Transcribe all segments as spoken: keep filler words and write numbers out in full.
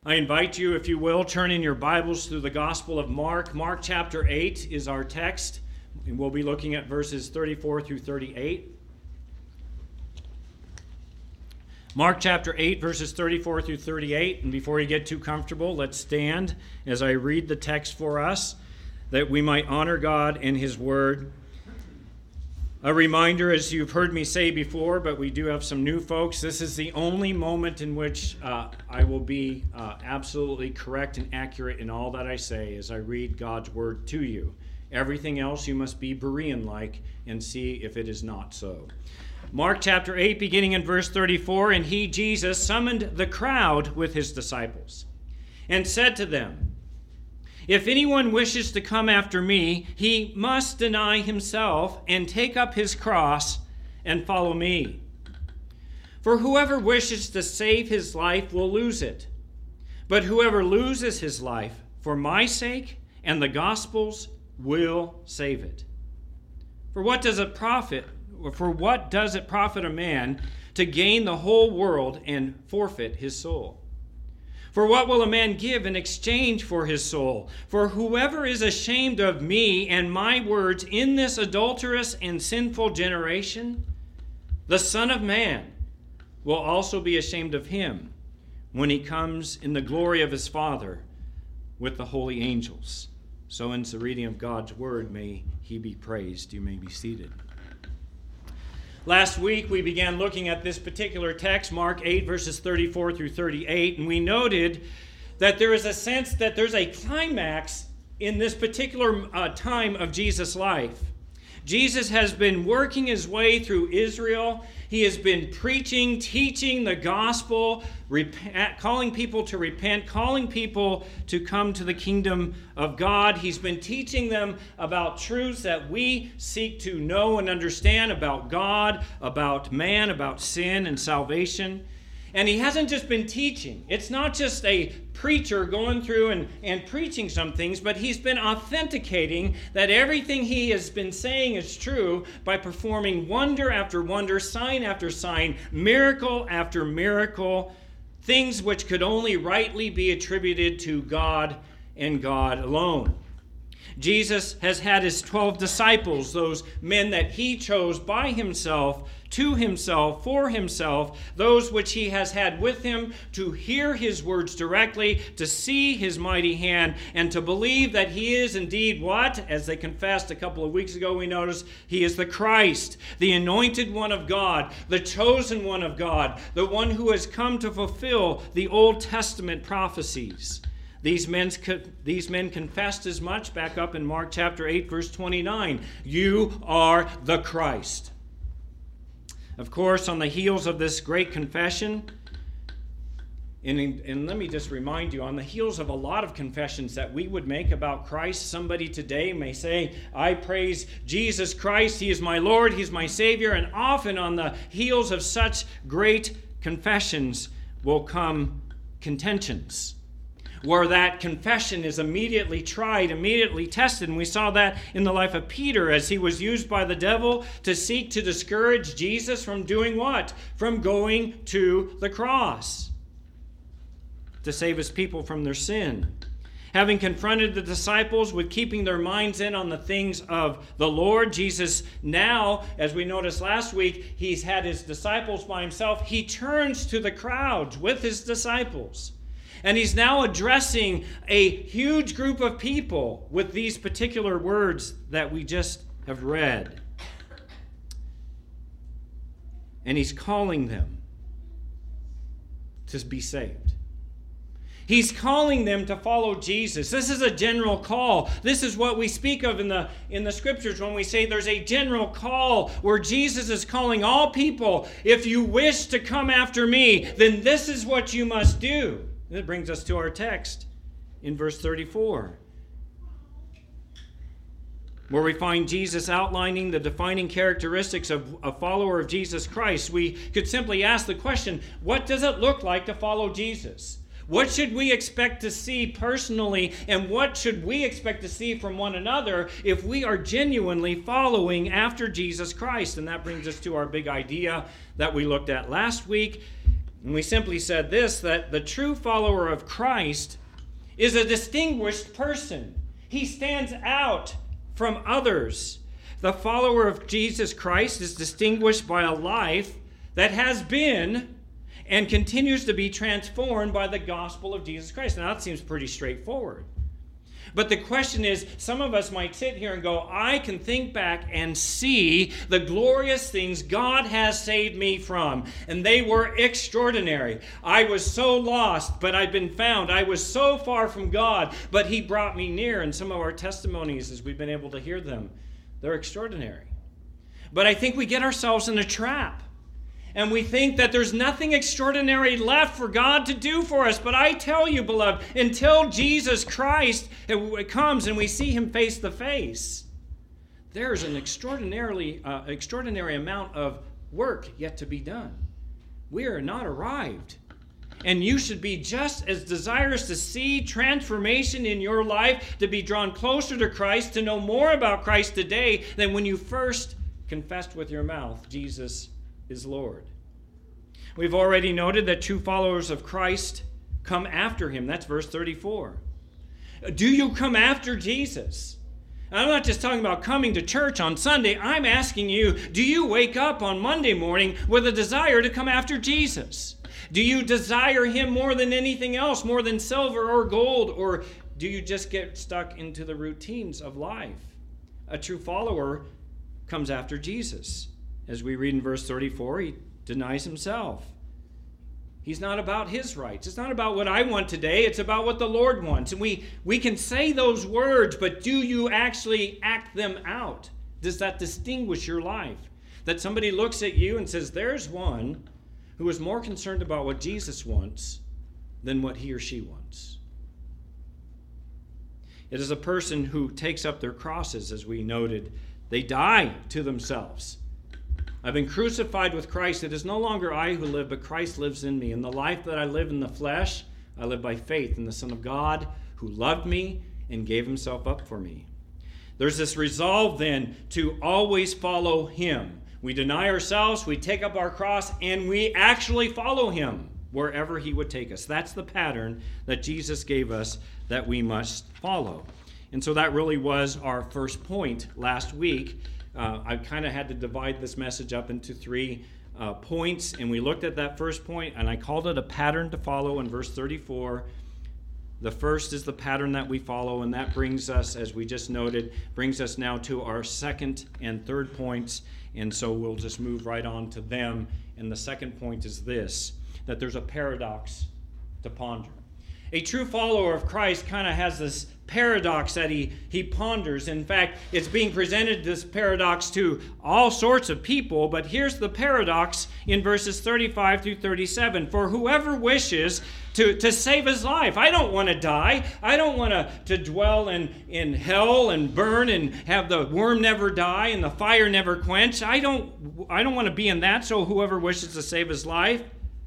I invite you, if you will, turn in your Bibles through the Gospel of Mark. Mark chapter eight is our text, and we'll be looking at verses thirty-four through thirty-eight. Mark chapter eight, verses thirty-four through thirty-eight. And before you get too comfortable, let's stand as I read the text for us, that we might honor God and His Word. A reminder, as you've heard me say before, but we do have some new folks, this is the only moment in which uh, I will be uh, absolutely correct and accurate in all that I say as I read God's Word to you. Everything else you must be Berean-like and see if it is not so. Mark chapter eight, beginning in verse thirty-four, "And he, Jesus, summoned the crowd with his disciples, and said to them, 'If anyone wishes to come after me, he must deny himself and take up his cross and follow me. For whoever wishes to save his life will lose it. But whoever loses his life for my sake and the gospel's will save it. For what does it profit, for what does it profit a man to gain the whole world and forfeit his soul? For what will a man give in exchange for his soul? For whoever is ashamed of me and my words in this adulterous and sinful generation, the Son of Man will also be ashamed of him when he comes in the glory of his Father with the holy angels.'" So ends the reading of God's Word. May he be praised. You may be seated. Last week, we began looking at this particular text, Mark eight, verses thirty-four through thirty-eight, and we noted that there is a sense that there's a climax in this particular uh, time of Jesus' life. Jesus has been working his way through Israel. He has been preaching, teaching the gospel, repent, calling people to repent, calling people to come to the kingdom of God. He's been teaching them about truths that we seek to know and understand about God, about man, about sin and salvation. And he hasn't just been teaching. It's not just a preacher going through and, and preaching some things, but he's been authenticating that everything he has been saying is true by performing wonder after wonder, sign after sign, miracle after miracle, things which could only rightly be attributed to God and God alone. Jesus has had his twelve disciples, those men that he chose by himself, to himself, for himself, those which he has had with him to hear his words directly, to see his mighty hand, and to believe that he is indeed what? As they confessed a couple of weeks ago, we noticed he is the Christ, the anointed one of God, the chosen one of God, the one who has come to fulfill the Old Testament prophecies. These men, these men confessed as much back up in Mark chapter eight, verse twenty-nine. You are the Christ. Of course, on the heels of this great confession, and, and let me just remind you, on the heels of a lot of confessions that we would make about Christ, somebody today may say, I praise Jesus Christ, he is my Lord, he's my Savior, and often on the heels of such great confessions will come contentions, where that confession is immediately tried, immediately tested. And we saw that in the life of Peter as he was used by the devil to seek to discourage Jesus from doing what? From going to the cross to save his people from their sin. Having confronted the disciples with keeping their minds in on the things of the Lord, Jesus now, as we noticed last week, he's had his disciples by himself. He turns to the crowds with his disciples. And he's now addressing a huge group of people with these particular words that we just have read. And he's calling them to be saved. He's calling them to follow Jesus. This is a general call. This is what we speak of in the, in the scriptures when we say there's a general call where Jesus is calling all people. If you wish to come after me, then this is what you must do. That brings us to our text in verse thirty-four, where we find Jesus outlining the defining characteristics of a follower of Jesus Christ. We could simply ask the question, what does it look like to follow Jesus? What should we expect to see personally, and what should we expect to see from one another if we are genuinely following after Jesus Christ? And that brings us to our big idea that we looked at last week. And we simply said this, that the true follower of Christ is a distinguished person. He stands out from others. The follower of Jesus Christ is distinguished by a life that has been and continues to be transformed by the gospel of Jesus Christ. Now, that seems pretty straightforward. But the question is, some of us might sit here and go, I can think back and see the glorious things God has saved me from. And they were extraordinary. I was so lost, but I've been found. I was so far from God, but He brought me near. And some of our testimonies, as we've been able to hear them, they're extraordinary. But I think we get ourselves in a trap. And we think that there's nothing extraordinary left for God to do for us. But I tell you, beloved, until Jesus Christ comes and we see Him face to face, there's an extraordinarily uh, extraordinary amount of work yet to be done. We are not arrived. And you should be just as desirous to see transformation in your life, to be drawn closer to Christ, to know more about Christ today than when you first confessed with your mouth, Jesus is Lord. We've already noted that true followers of Christ come after Him. That's verse thirty-four. Do you come after Jesus? I'm not just talking about coming to church on Sunday. I'm asking you, do you wake up on Monday morning with a desire to come after Jesus? Do you desire Him more than anything else, more than silver or gold? Or do you just get stuck into the routines of life? A true follower comes after Jesus. As we read in verse thirty-four, he denies himself. He's not about his rights. It's not about what I want today. It's about what the Lord wants. And we, we can say those words, but do you actually act them out? Does that distinguish your life? That somebody looks at you and says, there's one who is more concerned about what Jesus wants than what he or she wants. It is a person who takes up their crosses, as we noted. They die to themselves. I've been crucified with Christ. It is no longer I who live, but Christ lives in me. In the life that I live in the flesh, I live by faith in the Son of God who loved me and gave Himself up for me. There's this resolve then to always follow Him. We deny ourselves, we take up our cross, and we actually follow Him wherever He would take us. That's the pattern that Jesus gave us that we must follow. And so that really was our first point last week. Uh, I kind of had to divide this message up into three uh, points, and we looked at that first point, and I called it a pattern to follow in verse thirty-four. The first is the pattern that we follow, and that brings us, as we just noted, brings us now to our second and third points, and so we'll just move right on to them. And the second point is this, that there's a paradox to ponder. A true follower of Christ kind of has this paradox that he, he ponders. In fact, it's being presented, this paradox, to all sorts of people, but here's the paradox in verses thirty-five through thirty-seven. For whoever wishes to, to save his life, I don't want to die. I don't want to, to dwell in, in hell and burn and have the worm never die and the fire never quench. I don't, I don't want to be in that, so whoever wishes to save his life,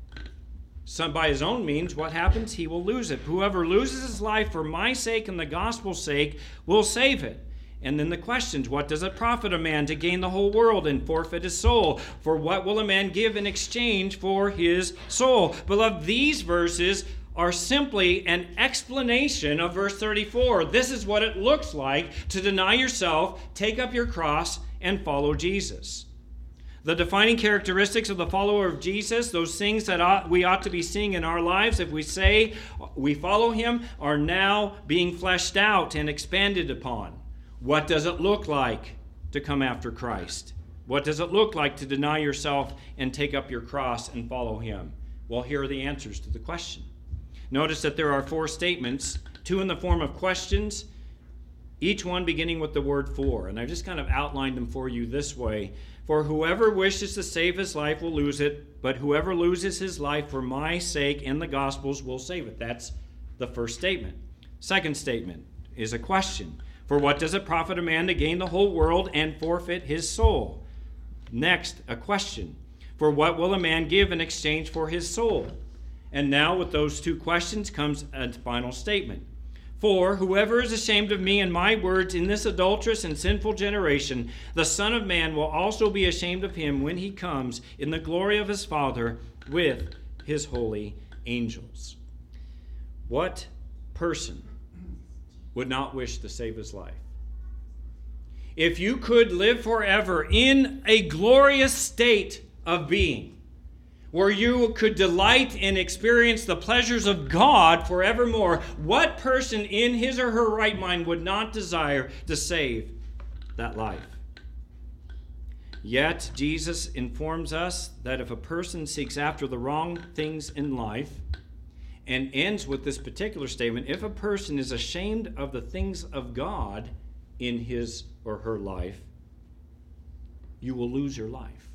some by his own means, what happens? He will lose it. Whoever loses his life for my sake and the gospel's sake will save it. And then the questions, what does it profit a man to gain the whole world and forfeit his soul? For what will a man give in exchange for his soul? Beloved, these verses are simply an explanation of verse thirty-four. This is what it looks like to deny yourself, take up your cross, and follow Jesus. The defining characteristics of the follower of Jesus, those things that ought, we ought to be seeing in our lives if we say we follow Him, are now being fleshed out and expanded upon. What does it look like to come after Christ? What does it look like to deny yourself and take up your cross and follow Him? Well, here are the answers to the question. Notice that there are four statements, two in the form of questions, each one beginning with the word for. And I've just kind of outlined them for you this way. For whoever wishes to save his life will lose it, but whoever loses his life for my sake and the gospel's will save it. That's the first statement. Second statement is a question. For what does it profit a man to gain the whole world and forfeit his soul? Next, a question. For what will a man give in exchange for his soul? And now with those two questions comes a final statement. For whoever is ashamed of me and my words in this adulterous and sinful generation, the Son of Man will also be ashamed of him when he comes in the glory of his Father with his holy angels. What person would not wish to save his life? If you could live forever in a glorious state of being, where you could delight and experience the pleasures of God forevermore, what person in his or her right mind would not desire to save that life? Yet, Jesus informs us that if a person seeks after the wrong things in life, and ends with this particular statement, if a person is ashamed of the things of God in his or her life, you will lose your life.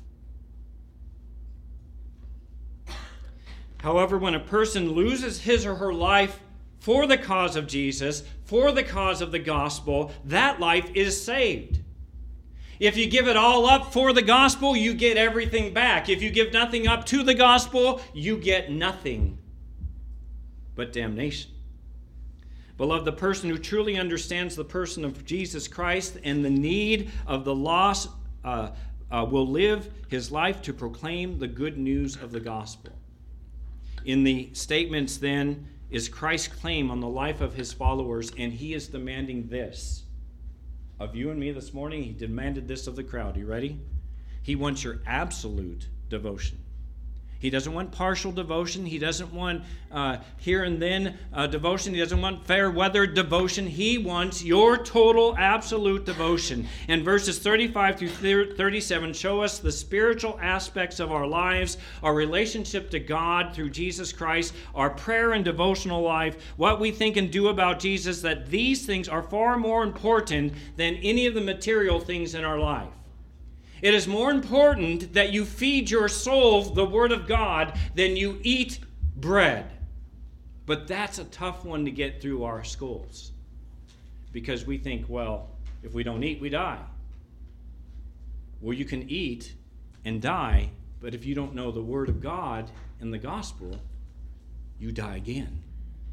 However, when a person loses his or her life for the cause of Jesus, for the cause of the gospel, that life is saved. If you give it all up for the gospel, you get everything back. If you give nothing up to the gospel, you get nothing but damnation. Beloved, the person who truly understands the person of Jesus Christ and the need of the lost uh, uh, will live his life to proclaim the good news of the gospel. In the statements, then, is Christ's claim on the life of his followers, and he is demanding this of you and me this morning. He demanded this of the crowd. You ready? He wants your absolute devotion. He doesn't want partial devotion. He doesn't want uh, here and then uh, devotion. He doesn't want fair weather devotion. He wants your total, absolute devotion. And verses thirty-five through thirty-seven show us the spiritual aspects of our lives, our relationship to God through Jesus Christ, our prayer and devotional life, what we think and do about Jesus, that these things are far more important than any of the material things in our life. It is more important that you feed your soul the Word of God than you eat bread. But that's a tough one to get through our skulls, because we think, well, if we don't eat, we die. Well, you can eat and die, but if you don't know the Word of God and the gospel, you die again.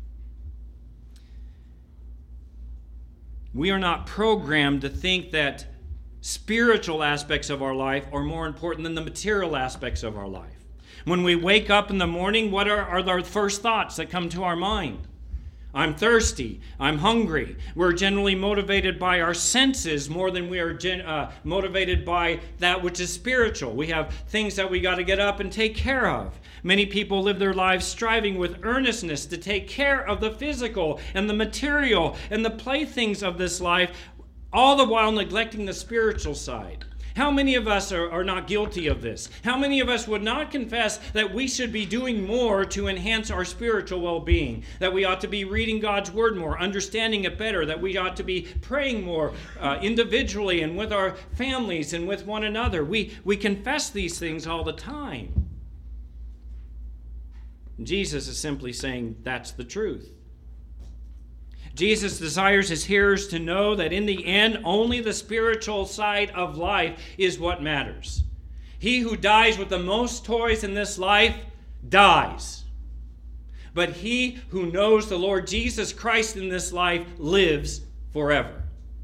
We are not programmed to think that spiritual aspects of our life are more important than the material aspects of our life. When we wake up in the morning, what are, are our first thoughts that come to our mind? I'm thirsty. I'm hungry. We're generally motivated by our senses more than we are gen, uh, motivated by that which is spiritual. We have things that we got to get up and take care of. Many people live their lives striving with earnestness to take care of the physical and the material and the playthings of this life, all the while neglecting the spiritual side. How many of us are, are not guilty of this? How many of us would not confess that we should be doing more to enhance our spiritual well-being? That we ought to be reading God's Word more, understanding it better, that we ought to be praying more uh, individually and with our families and with one another. We, we confess these things all the time. Jesus is simply saying that's the truth. Jesus desires his hearers to know that in the end, only the spiritual side of life is what matters. He who dies with the most toys in this life dies. But he who knows the Lord Jesus Christ in this life lives forever.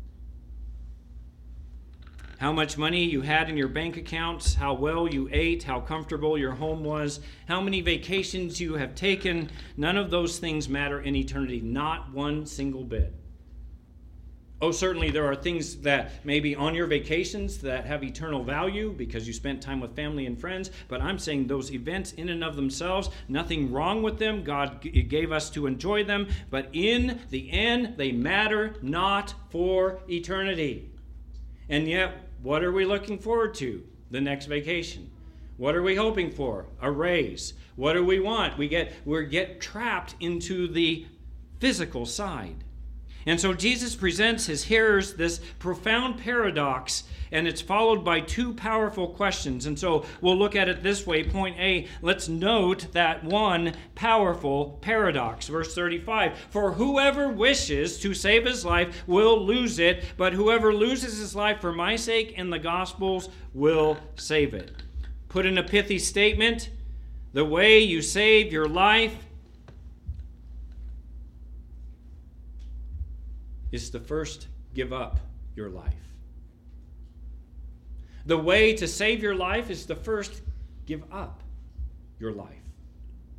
How much money you had in your bank accounts, how well you ate, how comfortable your home was, how many vacations you have taken, none of those things matter in eternity, not one single bit. Oh, certainly there are things that may be on your vacations that have eternal value because you spent time with family and friends, but I'm saying those events in and of themselves, nothing wrong with them. God gave us to enjoy them, but in the end, they matter not for eternity. And yet, what are we looking forward to? The next vacation. What are we hoping for? A raise. What do we want? We get we get trapped into the physical side. And so Jesus presents his hearers this profound paradox, and it's followed by two powerful questions. And so we'll look at it this way. Point A, let's note that one powerful paradox. Verse thirty-five, for whoever wishes to save his life will lose it, but whoever loses his life for my sake and the gospel's will save it. Put in a pithy statement, the way you save your life is to first give up your life. The way to save your life is to first give up your life.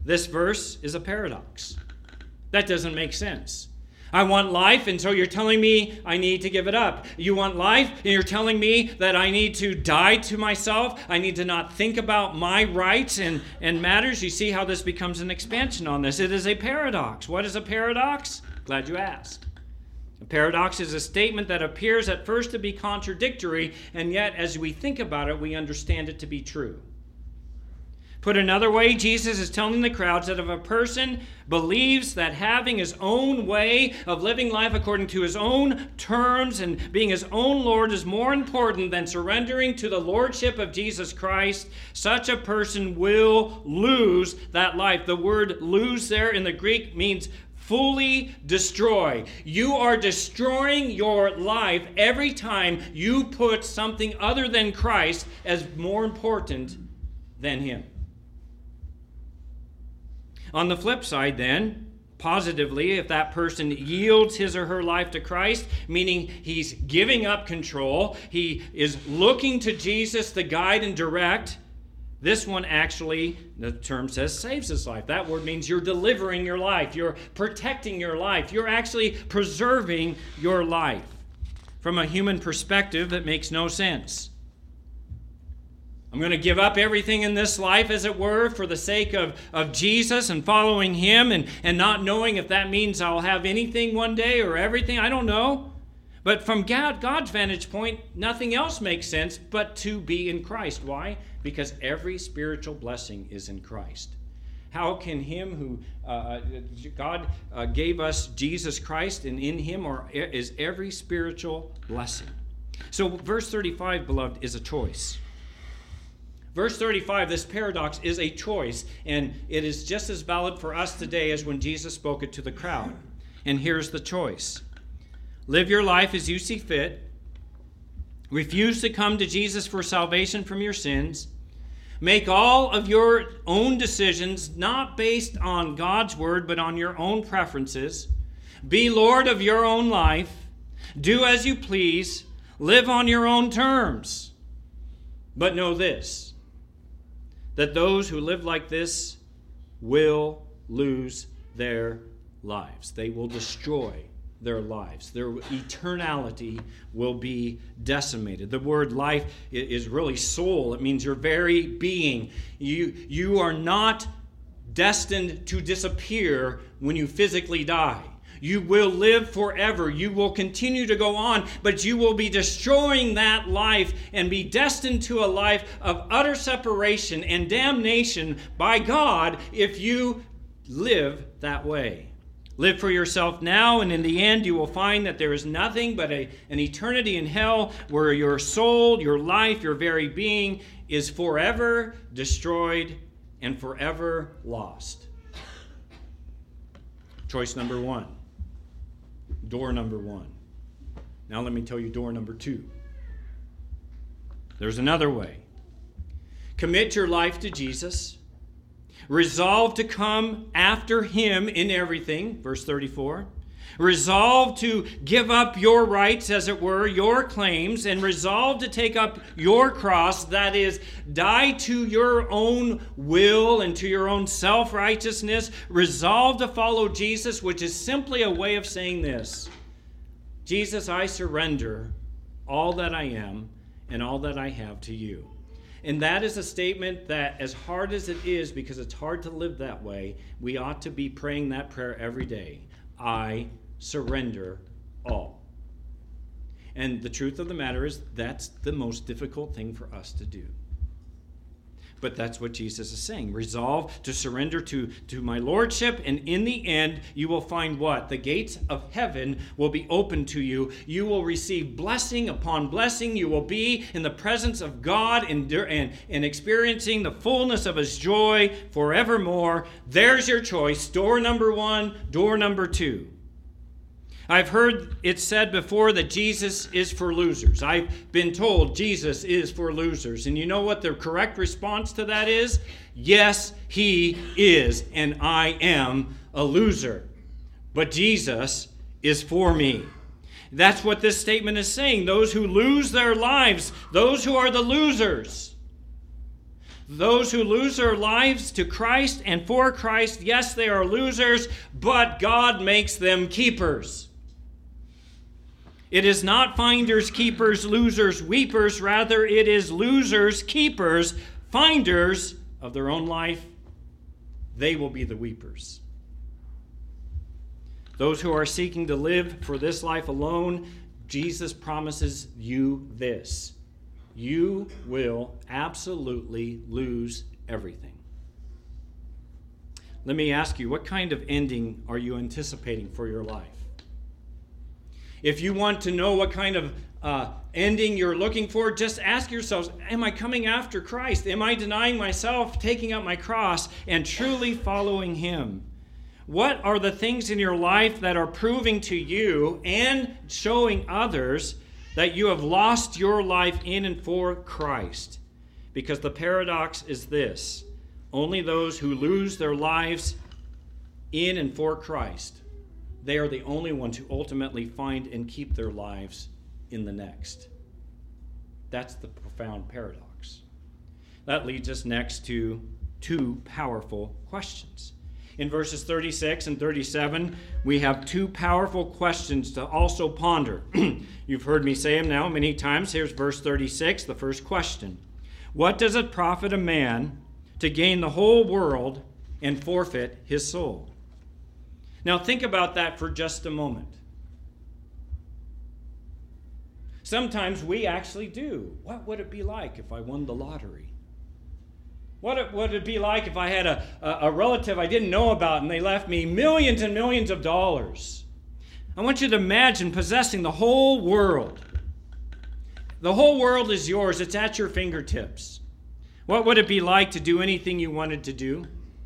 This verse is a paradox. That doesn't make sense. I want life, and so you're telling me I need to give it up. You want life, and you're telling me that I need to die to myself. I need to not think about my rights and, and matters. You see how this becomes an expansion on this. It is a paradox. What is a paradox? Glad you asked. A paradox is a statement that appears at first to be contradictory, and yet as we think about it, we understand it to be true. Put another way, Jesus is telling the crowds that if a person believes that having his own way of living life according to his own terms and being his own Lord is more important than surrendering to the lordship of Jesus Christ, such a person will lose that life. The word lose there in the Greek means fully destroy. You are destroying your life every time you put something other than Christ as more important than him. On the flip side, then, positively, if that person yields his or her life to Christ, meaning he's giving up control, he is looking to Jesus to guide and direct, this one actually, the term says, saves his life. That word means you're delivering your life. You're protecting your life. You're actually preserving your life. From a human perspective, that makes no sense. I'm going to give up everything in this life, as it were, for the sake of, of Jesus and following him and, and not knowing if that means I'll have anything one day or everything. I don't know. But from God, God's vantage point, nothing else makes sense but to be in Christ. Why? Because every spiritual blessing is in Christ. How can him who, uh, God uh, gave us Jesus Christ, and in him are, is every spiritual blessing. So verse thirty-five, beloved, is a choice. Verse thirty-five, this paradox is a choice, and it is just as valid for us today as when Jesus spoke it to the crowd. And here's the choice. Live your life as you see fit. Refuse to come to Jesus for salvation from your sins. Make all of your own decisions not based on God's word, but on your own preferences. Be Lord of your own life. Do as you please. Live on your own terms. But know this, that those who live like this will lose their lives. They will destroy their lives. Their eternality will be decimated. The word life is really soul. It means your very being. You, you are not destined to disappear when you physically die. You will live forever. You will continue to go on, but you will be destroying that life and be destined to a life of utter separation and damnation by God if you live that way. Live for yourself now, and in the end you will find that there is nothing but a, an eternity in hell where your soul, your life, your very being is forever destroyed and forever lost. Choice number one. Door number one. Now let me tell you door number two. There's another way. Commit your life to Jesus. Resolve to come after him in everything, verse thirty-four. Resolve to give up your rights, as it were, your claims, and resolve to take up your cross, that is, die to your own will and to your own self-righteousness. Resolve to follow Jesus, which is simply a way of saying this: Jesus, I surrender all that I am and all that I have to you. And that is a statement that, as hard as it is, because it's hard to live that way, we ought to be praying that prayer every day. I surrender all. And the truth of the matter is, that's the most difficult thing for us to do. But that's what Jesus is saying. Resolve to surrender to, to my lordship, and in the end, you will find what? The gates of heaven will be open to you. You will receive blessing upon blessing. You will be in the presence of God and, and, and experiencing the fullness of his joy forevermore. There's your choice. Door number one, door number two. I've heard it said before that Jesus is for losers. I've been told Jesus is for losers. And you know what the correct response to that is? Yes, he is, and I am a loser. But Jesus is for me. That's what this statement is saying. Those who lose their lives, those who are the losers, Those who lose their lives to Christ and for Christ, yes, they are losers, but God makes them keepers. It is not finders, keepers, losers, weepers. Rather, it is losers, keepers, finders of their own life. They will be the weepers. Those who are seeking to live for this life alone, Jesus promises you this. You will absolutely lose everything. Let me ask you, what kind of ending are you anticipating for your life? If you want to know what kind of uh, ending you're looking for, just ask yourselves, am I coming after Christ? Am I denying myself, taking up my cross, and truly following him? What are the things in your life that are proving to you and showing others that you have lost your life in and for Christ? Because the paradox is this: only those who lose their lives in and for Christ, they are the only ones who ultimately find and keep their lives in the next. That's the profound paradox. That leads us next to two powerful questions. In verses thirty-six and thirty-seven, we have two powerful questions to also ponder. You've heard me say them now many times. Here's verse thirty-six, the first question. What does it profit a man to gain the whole world and forfeit his soul? Now think about that for just a moment. Sometimes we actually do. What would it be like if I won the lottery? What would it be like if I had a, a, a relative I didn't know about and they left me millions and millions of dollars? I want you to imagine possessing the whole world. The whole world is yours. It's at your fingertips. What would it be like to do anything you wanted to do?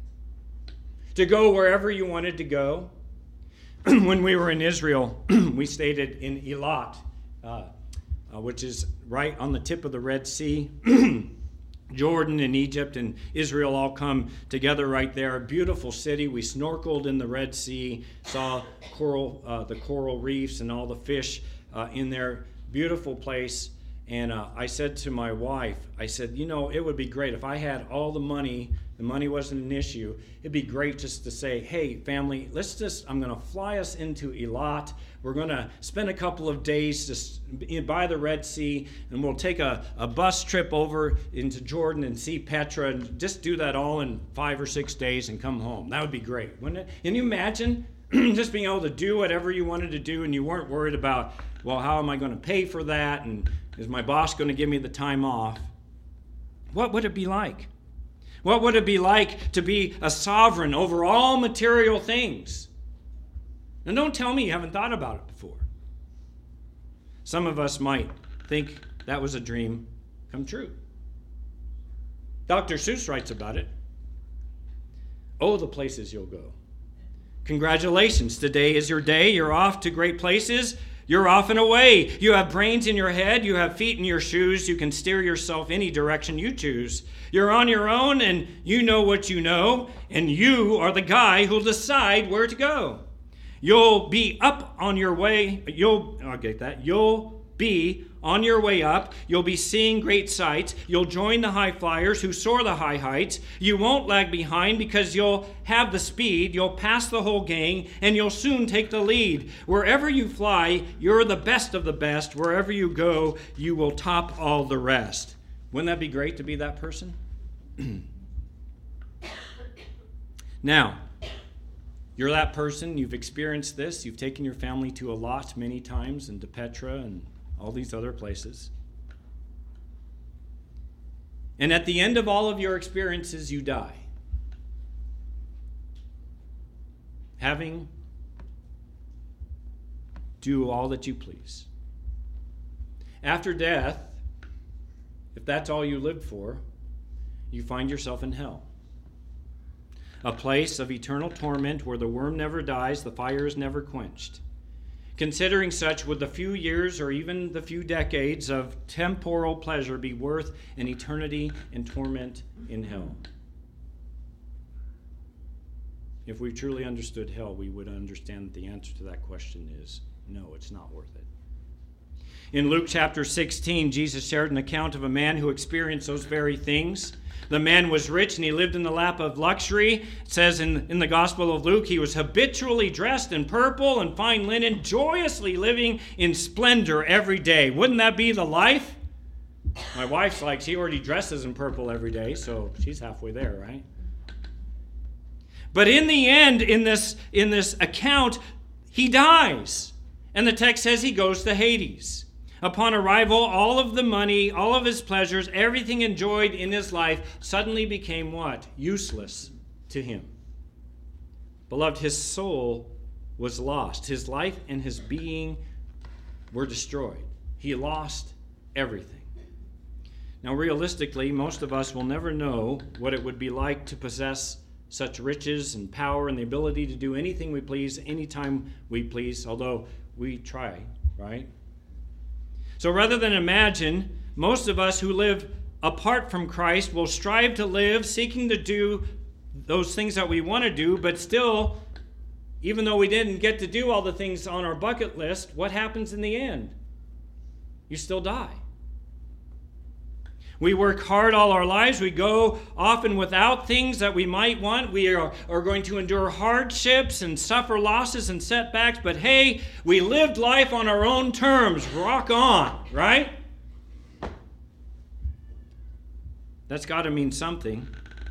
To go wherever you wanted to go? When we were in Israel, we stayed in Eilat, uh, uh, which is right on the tip of the Red Sea. Jordan and Egypt and Israel all come together right there. A beautiful city. We snorkeled in the Red Sea, saw coral, uh, the coral reefs and all the fish uh, in there. Beautiful place. And uh, I said to my wife, I said, you know, it would be great if I had all the money. The money wasn't an issue. It'd be great just to say, hey, family, let's just, I'm going to fly us into Eilat. We're going to spend a couple of days just by the Red Sea, and we'll take a, a bus trip over into Jordan and see Petra, and just do that all in five or six days and come home. That would be great, wouldn't it? Can you imagine just being able to do whatever you wanted to do, and you weren't worried about, well, how am I going to pay for that, and is my boss going to give me the time off? What would it be like? What would it be like to be a sovereign over all material things? And don't tell me you haven't thought about it before. Some of us might think that was a dream come true. Doctor Seuss writes about it. Oh, the places you'll go. Congratulations, today is your day. You're off to great places. You're off and away. You have brains in your head. You have feet in your shoes. You can steer yourself any direction you choose. You're on your own, and you know what you know, and you are the guy who'll decide where to go. You'll be up on your way. You'll, I'll get that. You'll be on your way up. You'll be seeing great sights. You'll join the high flyers who soar the high heights. You won't lag behind because you'll have the speed. You'll pass the whole gang, and you'll soon take the lead. Wherever you fly, you're the best of the best. Wherever you go, you will top all the rest. Wouldn't that be great to be that person? Now, you're that person. You've experienced this. You've taken your family to Eilat many times, and to Petra and all these other places. And at the end of all of your experiences, you die, having do all that you please. After death, if that's all you lived for, you find yourself in hell. A place of eternal torment where the worm never dies, the fire is never quenched. Considering such, would the few years or even the few decades of temporal pleasure be worth an eternity in torment in hell? If we truly understood hell, we would understand that the answer to that question is no, it's not worth it. In Luke chapter sixteen, Jesus shared an account of a man who experienced those very things. The man was rich and he lived in the lap of luxury. It says in, in the Gospel of Luke, he was habitually dressed in purple and fine linen, joyously living in splendor every day. Wouldn't that be the life? My wife's like, she already dresses in purple every day, so she's halfway there, right? But in the end, in this, in this account, he dies. And the text says he goes to Hades. Upon arrival, all of the money, all of his pleasures, everything enjoyed in his life suddenly became what? Useless to him. Beloved, his soul was lost. His life and his being were destroyed. He lost everything. Now, realistically, most of us will never know what it would be like to possess such riches and power and the ability to do anything we please, anytime we please, although we try, right? So rather than imagine, most of us who live apart from Christ will strive to live seeking to do those things that we want to do, but still, even though we didn't get to do all the things on our bucket list, what happens in the end? You still die. We work hard all our lives. We go often without things that we might want. We are, are going to endure hardships and suffer losses and setbacks. But hey, we lived life on our own terms. Rock on, right? That's got to mean something.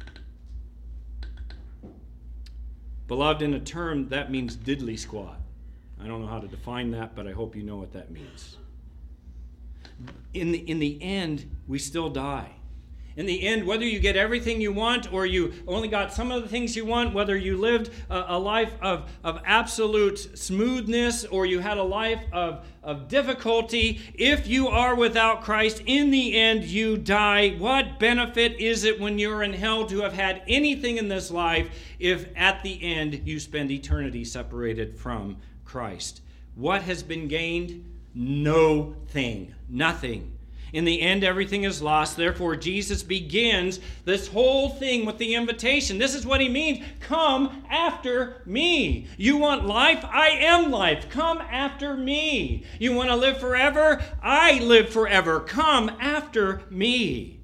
Beloved, in a term, that means diddly squat. I don't know how to define that, but I hope you know what that means. In the, in the end, we still die. In the end, whether you get everything you want or you only got some of the things you want, whether you lived a, a life of, of absolute smoothness or you had a life of, of difficulty, if you are without Christ, in the end, you die. What benefit is it when you're in hell to have had anything in this life if at the end you spend eternity separated from Christ? What has been gained? No thing. Nothing. In the end, everything is lost. Therefore, Jesus begins this whole thing with the invitation. This is what he means. Come after me. You want life? I am life. Come after me. You want to live forever? I live forever. Come after me.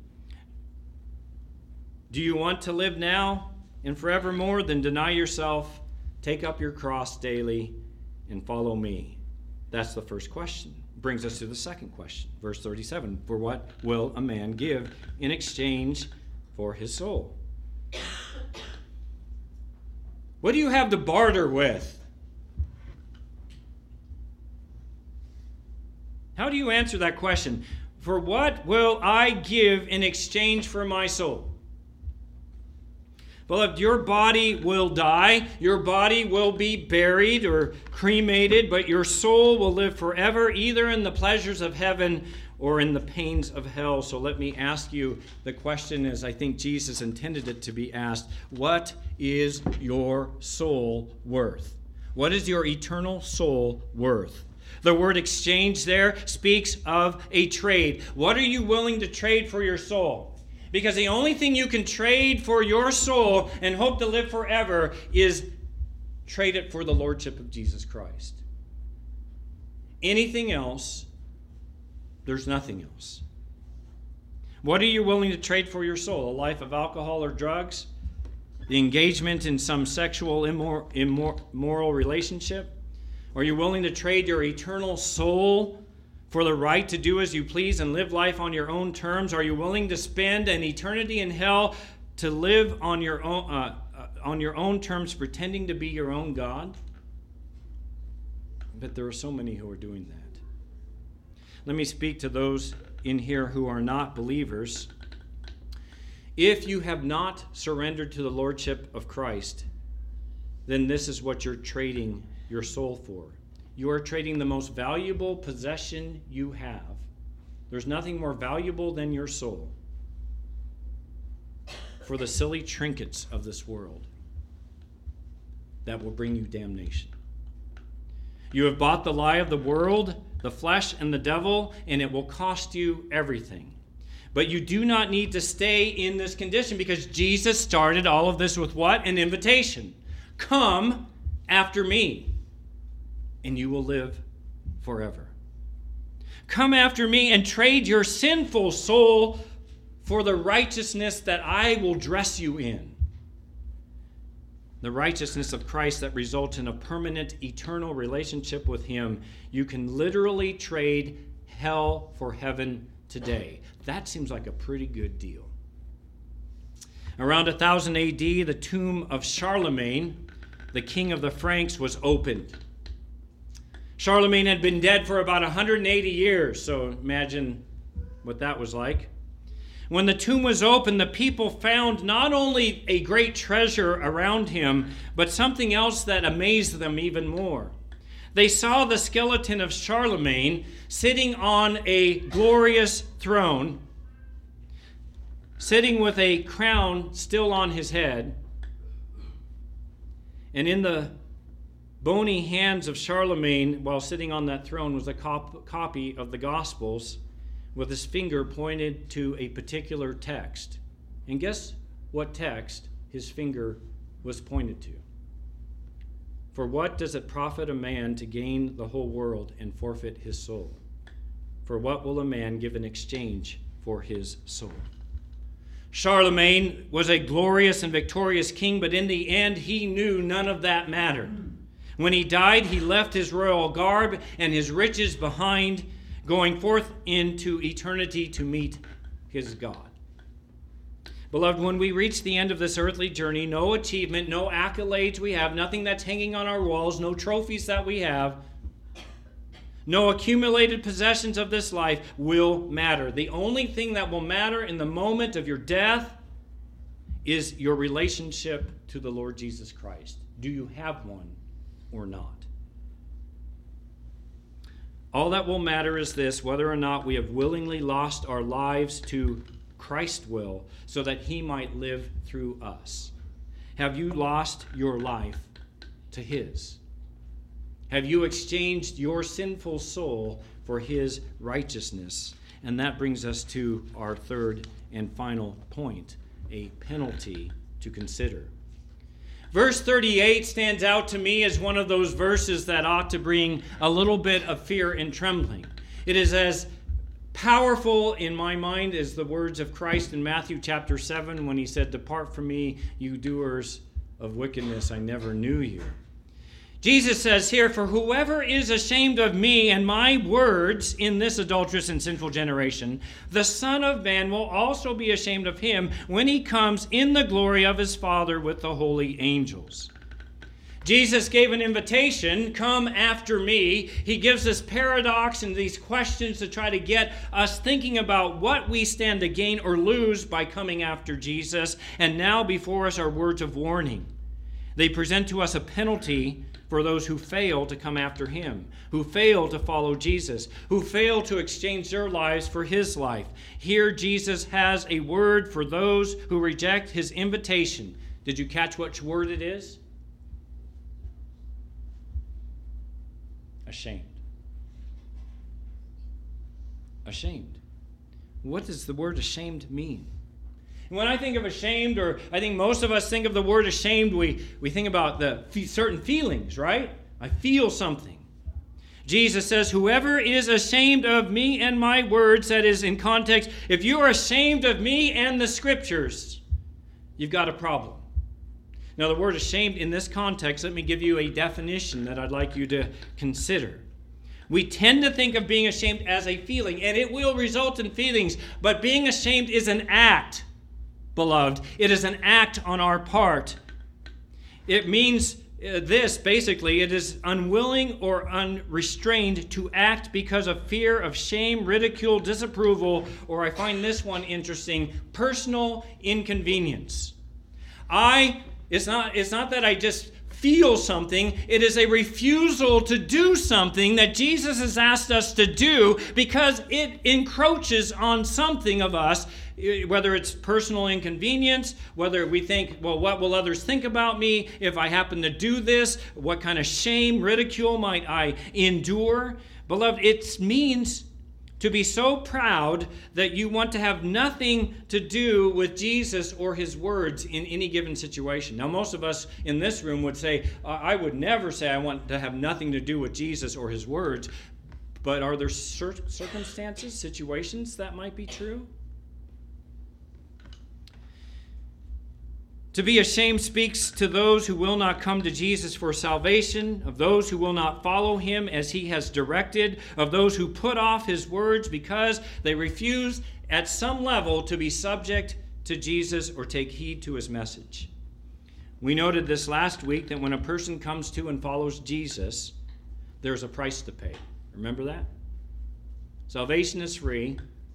Do you want to live now and forevermore? Then deny yourself, take up your cross daily, and follow me. That's the first question. Brings us to the second question. Verse thirty-seven. For what will a man give in exchange for his soul? What do you have to barter with? How do you answer that question? For what will I give in exchange for my soul? Beloved, your body will die, your body will be buried or cremated, but your soul will live forever, either in the pleasures of heaven or in the pains of hell. So let me ask you the question as I think Jesus intended it to be asked. What is your soul worth? What is your eternal soul worth? The word exchange there speaks of a trade. What are you willing to trade for your soul? Because the only thing you can trade for your soul and hope to live forever is trade it for the lordship of Jesus Christ. Anything else, there's nothing else. What are you willing to trade for your soul? A life of alcohol or drugs? The engagement in some sexual immor- immor- immoral relationship? Are you willing to trade your eternal soul for the right to do as you please and live life on your own terms? Are you willing to spend an eternity in hell to live on your own, uh, uh, on your own terms, pretending to be your own God? But there are so many who are doing that. Let me speak to those in here who are not believers. If you have not surrendered to the lordship of Christ, then this is what you're trading your soul for. You are trading the most valuable possession you have. There's nothing more valuable than your soul for the silly trinkets of this world that will bring you damnation. You have bought the lie of the world, the flesh, and the devil, and it will cost you everything. But you do not need to stay in this condition because Jesus started all of this with what? An invitation. Come after me, and you will live forever. Come after me and trade your sinful soul for the righteousness that I will dress you in. The righteousness of Christ that results in a permanent, eternal relationship with him. You can literally trade hell for heaven today. That seems like a pretty good deal. Around one thousand A D, the tomb of Charlemagne, the king of the Franks, was opened. Charlemagne had been dead for about one hundred eighty years, so imagine what that was like. When the tomb was opened, the people found not only a great treasure around him, but something else that amazed them even more. They saw the skeleton of Charlemagne sitting on a glorious throne, sitting with a crown still on his head, and in the bony hands of Charlemagne, while sitting on that throne, was a cop- copy of the Gospels with his finger pointed to a particular text. And guess what text his finger was pointed to? For what does it profit a man to gain the whole world and forfeit his soul? For what will a man give in exchange for his soul? Charlemagne was a glorious and victorious king, but in the end, he knew none of that mattered. When he died, he left his royal garb and his riches behind, going forth into eternity to meet his God. Beloved, when we reach the end of this earthly journey, no achievement, no accolades we have, nothing that's hanging on our walls, no trophies that we have, no accumulated possessions of this life will matter. The only thing that will matter in the moment of your death is your relationship to the Lord Jesus Christ. Do you have one or not? All that will matter is this, whether or not we have willingly lost our lives to Christ's will so that he might live through us. Have you lost your life to his? Have you exchanged your sinful soul for his righteousness? And that brings us to our third and final point, a penalty to consider. Verse thirty-eight stands out to me as one of those verses that ought to bring a little bit of fear and trembling. It is as powerful in my mind as the words of Christ in Matthew chapter seven when he said, "Depart from me, you doers of wickedness, I never knew you." Jesus says here, "For whoever is ashamed of me and my words in this adulterous and sinful generation, the Son of Man will also be ashamed of him when he comes in the glory of his Father with the holy angels." Jesus gave an invitation, "Come after me." He gives this paradox and these questions to try to get us thinking about what we stand to gain or lose by coming after Jesus. And now before us are words of warning. They present to us a penalty for those who fail to come after him, who fail to follow Jesus, who fail to exchange their lives for his life. Here Jesus has a word for those who reject his invitation. Did you catch which word it is? Ashamed. Ashamed. What does the word ashamed mean? When I think of ashamed, or I think most of us think of the word ashamed, we, we think about the f- certain feelings, right? I feel something. Jesus says, whoever is ashamed of me and my words, that is in context, if you are ashamed of me and the scriptures, you've got a problem. Now, the word ashamed in this context, let me give you a definition that I'd like you to consider. We tend to think of being ashamed as a feeling, and it will result in feelings, but being ashamed is an act. Beloved, it is an act on our part. It means uh, this, basically, it is unwilling or unrestrained to act because of fear of shame, ridicule, disapproval, or I find this one interesting, personal inconvenience. I, it's not, it's not that I just feel something, it is a refusal to do something that Jesus has asked us to do because it encroaches on something of us, whether it's personal inconvenience, whether we think, well, what will others think about me if I happen to do this? What kind of shame, ridicule might I endure? Beloved, it means to be so proud that you want to have nothing to do with Jesus or his words in any given situation. Now, most of us in this room would say, I would never say I want to have nothing to do with Jesus or his words. But are there cir- circumstances, situations that might be true? To be ashamed speaks to those who will not come to Jesus for salvation, of those who will not follow him as he has directed, of those who put off his words because they refuse at some level to be subject to Jesus or take heed to his message. We noted this last week that when a person comes to and follows Jesus, there's a price to pay. Remember that? Salvation is free,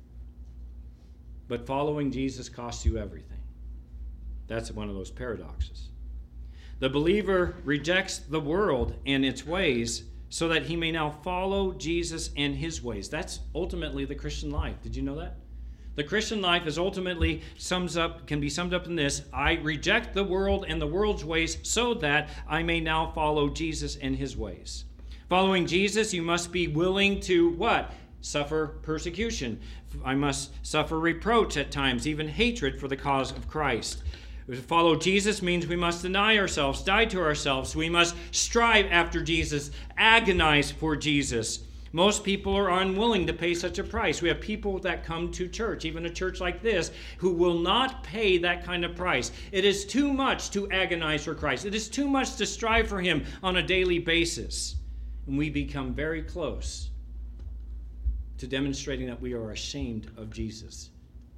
but following Jesus costs you everything. That's one of those paradoxes. The believer rejects the world and its ways so that he may now follow Jesus and his ways. That's ultimately the Christian life. Did you know that? The Christian life is ultimately sums up, can be summed up in this: I reject the world and the world's ways so that I may now follow Jesus and his ways. Following Jesus, you must be willing to what? Suffer persecution. I must suffer reproach at times, even hatred for the cause of Christ. To follow Jesus means we must deny ourselves, die to ourselves. We must strive after Jesus, agonize for Jesus. Most people are unwilling to pay such a price. We have people that come to church, even a church like this, who will not pay that kind of price. It is too much to agonize for Christ. It is too much to strive for him on a daily basis. And we become very close to demonstrating that we are ashamed of Jesus.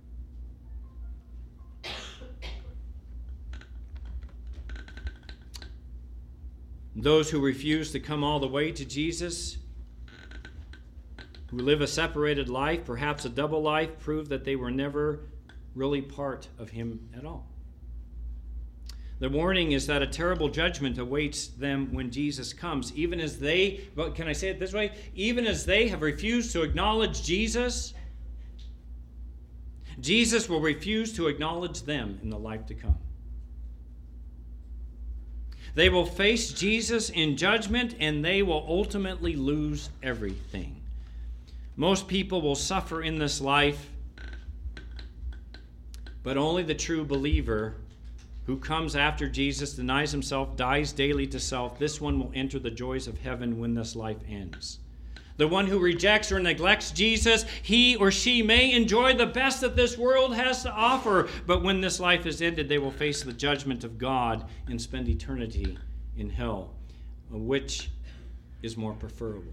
Those who refuse to come all the way to Jesus, who live a separated life, perhaps a double life, prove that they were never really part of him at all. The warning is that a terrible judgment awaits them when Jesus comes, even as they, but can I say it this way? Even as they have refused to acknowledge Jesus, Jesus will refuse to acknowledge them in the life to come. They will face Jesus in judgment, and they will ultimately lose everything. Most people will suffer in this life, but only the true believer who comes after Jesus, denies himself, dies daily to self, this one will enter the joys of heaven when this life ends. The one who rejects or neglects Jesus, he or she may enjoy the best that this world has to offer, but when this life is ended, they will face the judgment of God and spend eternity in hell. Which is more preferable?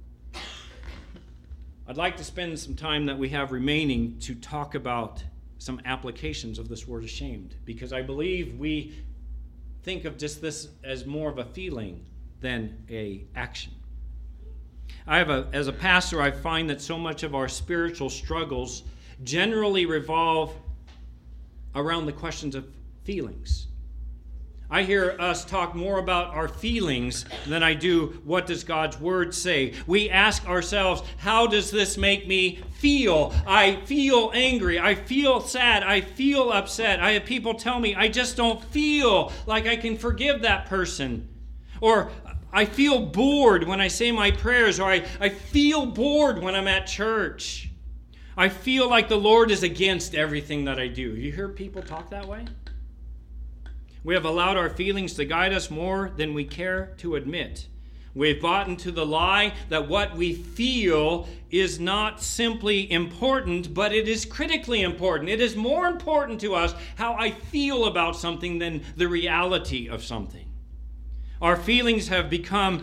I'd like to spend some time that we have remaining to talk about some applications of this word ashamed, because I believe we think of just this as more of a feeling than a action. I have a, as a pastor, I find that so much of our spiritual struggles generally revolve around the questions of feelings. I hear us talk more about our feelings than I do what does God's word say. We ask ourselves, how does this make me feel? I feel angry. I feel sad. I feel upset. I have people tell me I just don't feel like I can forgive that person. Or I feel bored when I say my prayers, or I, I feel bored when I'm at church. I feel like the Lord is against everything that I do. You hear people talk that way? We have allowed our feelings to guide us more than we care to admit. We've bought into the lie that what we feel is not simply important, but it is critically important. It is more important to us how I feel about something than the reality of something. Our feelings have become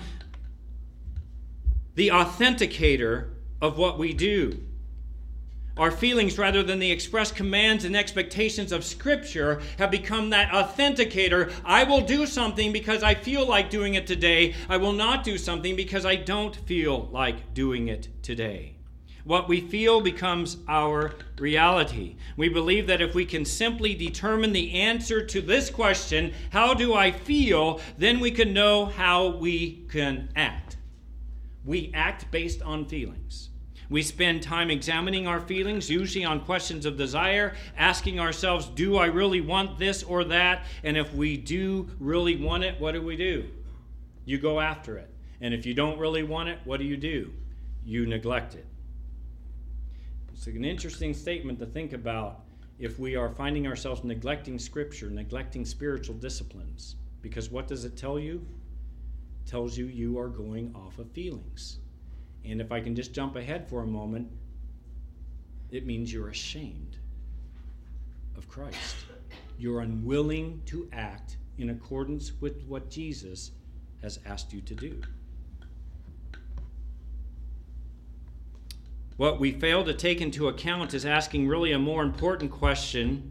the authenticator of what we do. Our feelings, rather than the express commands and expectations of Scripture, have become that authenticator. I will do something because I feel like doing it today. I will not do something because I don't feel like doing it today. What we feel becomes our reality. We believe that if we can simply determine the answer to this question, how do I feel, then we can know how we can act. We act based on feelings. We spend time examining our feelings, usually on questions of desire, asking ourselves, do I really want this or that? And if we do really want it, what do we do? You go after it. And if you don't really want it, what do you do? You neglect it. It's an interesting statement to think about if we are finding ourselves neglecting Scripture, neglecting spiritual disciplines. Because what does it tell you? It tells you you are going off of feelings. And if I can just jump ahead for a moment, it means you're ashamed of Christ. You're unwilling to act in accordance with what Jesus has asked you to do. What we fail to take into account is asking really a more important question.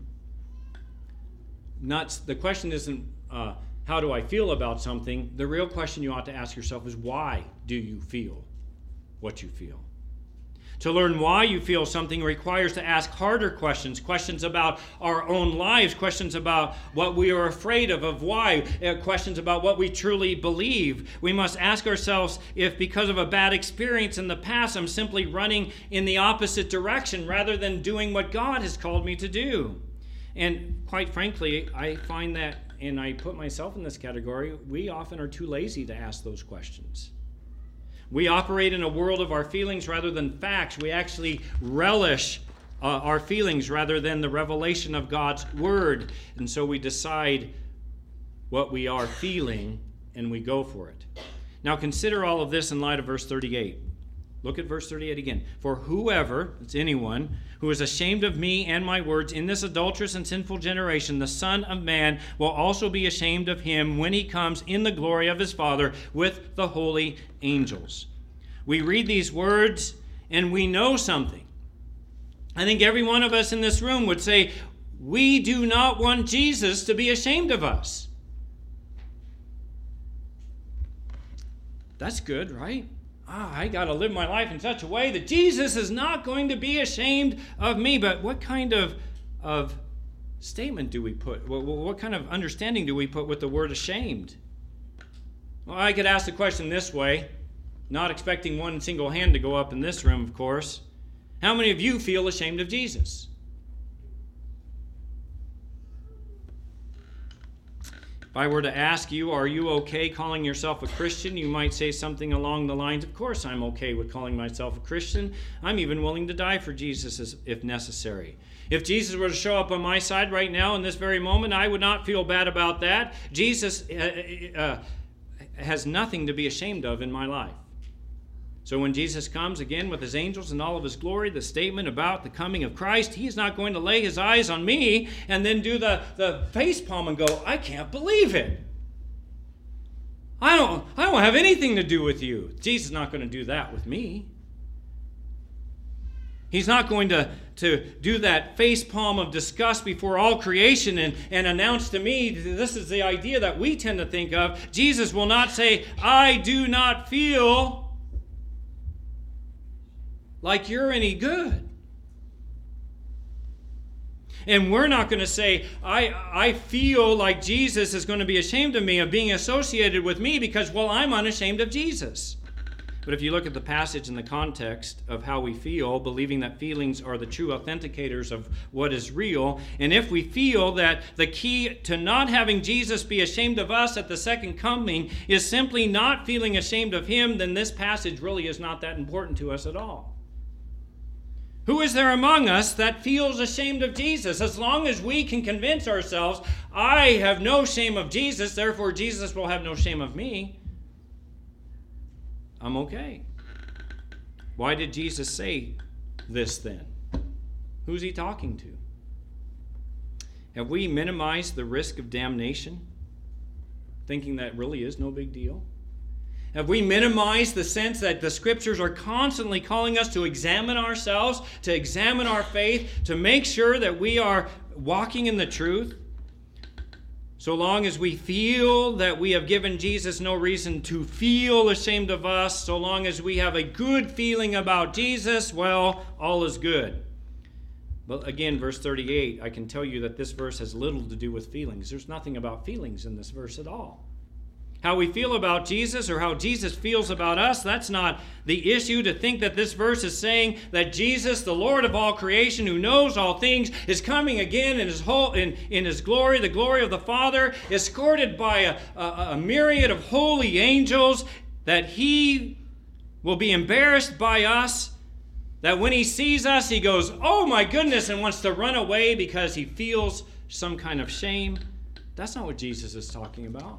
Not, the question isn't, uh, how do I feel about something? The real question you ought to ask yourself is, why do you feel what you feel? To learn why you feel something requires to ask harder questions, questions about our own lives, questions about what we are afraid of, of why, uh, questions about what we truly believe. We must ask ourselves if because of a bad experience in the past, I'm simply running in the opposite direction rather than doing what God has called me to do. And quite frankly, I find that, and I put myself in this category, we often are too lazy to ask those questions. We operate in a world of our feelings rather than facts. We actually relish uh, our feelings rather than the revelation of God's word. And so we decide what we are feeling and we go for it. Now consider all of this in light of verse thirty-eight. Look at verse thirty-eight again. For whoever, it's anyone, who is ashamed of me and my words in this adulterous and sinful generation, the Son of Man will also be ashamed of him when he comes in the glory of his Father with the holy angels. We read these words and we know something. I think every one of us in this room would say, we do not want Jesus to be ashamed of us. That's good, right? Ah, I got to live my life in such a way that Jesus is not going to be ashamed of me. But what kind of, of statement do we put? What, what kind of understanding do we put with the word ashamed? Well, I could ask the question this way, not expecting one single hand to go up in this room, of course. How many of you feel ashamed of Jesus? If I were to ask you, are you okay calling yourself a Christian? You might say something along the lines, of course I'm okay with calling myself a Christian. I'm even willing to die for Jesus if necessary. If Jesus were to show up on my side right now in this very moment, I would not feel bad about that. Jesus uh, uh, has nothing to be ashamed of in my life. So when Jesus comes again with his angels and all of his glory, the statement about the coming of Christ, he's not going to lay his eyes on me and then do the, the face palm and go, I can't believe it. I don't, I don't have anything to do with you. Jesus is not going to do that with me. He's not going to, to do that face palm of disgust before all creation and, and announce to me, this is the idea that we tend to think of. Jesus will not say, I do not feel like you're any good. And we're not going to say, I, I feel like Jesus is going to be ashamed of me, of being associated with me, because, well, I'm unashamed of Jesus. But if you look at the passage in the context of how we feel, believing that feelings are the true authenticators of what is real, and if we feel that the key to not having Jesus be ashamed of us at the second coming is simply not feeling ashamed of him, then this passage really is not that important to us at all. Who is there among us that feels ashamed of Jesus? As long as we can convince ourselves, I have no shame of Jesus, therefore Jesus will have no shame of me, I'm okay. Why did Jesus say this then? Who's he talking to? Have we minimized the risk of damnation, thinking that really is no big deal? Have we minimized the sense that the Scriptures are constantly calling us to examine ourselves, to examine our faith, to make sure that we are walking in the truth? So long as we feel that we have given Jesus no reason to feel ashamed of us, so long as we have a good feeling about Jesus, well, all is good. But again, verse thirty-eight, I can tell you that this verse has little to do with feelings. There's nothing about feelings in this verse at all. How we feel about Jesus or how Jesus feels about us, that's not the issue. To think that this verse is saying that Jesus, the Lord of all creation, who knows all things, is coming again in his whole in, in his glory, the glory of the Father, escorted by a, a, a myriad of holy angels, that he will be embarrassed by us, that when he sees us, he goes, oh my goodness, and wants to run away because he feels some kind of shame. That's not what Jesus is talking about.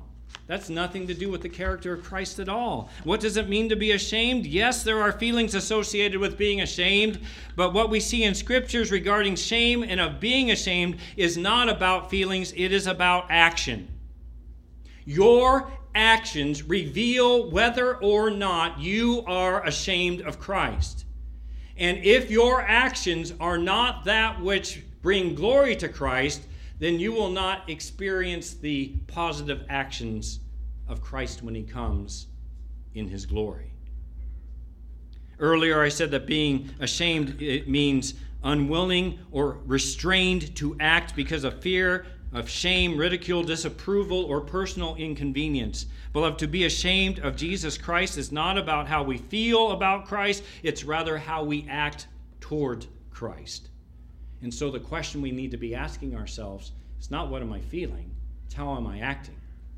That's nothing to do with the character of Christ at all. What does it mean to be ashamed? Yes, there are feelings associated with being ashamed, but what we see in scriptures regarding shame and of being ashamed is not about feelings, it is about action. Your actions reveal whether or not you are ashamed of Christ. And if your actions are not that which bring glory to Christ, then you will not experience the positive actions of Christ when he comes in his glory. Earlier I said that being ashamed, it means unwilling or restrained to act because of fear of shame, ridicule, disapproval, or personal inconvenience. Beloved, to be ashamed of Jesus Christ is not about how we feel about Christ, it's rather how we act toward Christ. And so the question we need to be asking ourselves is not what am I feeling, it's how am I acting.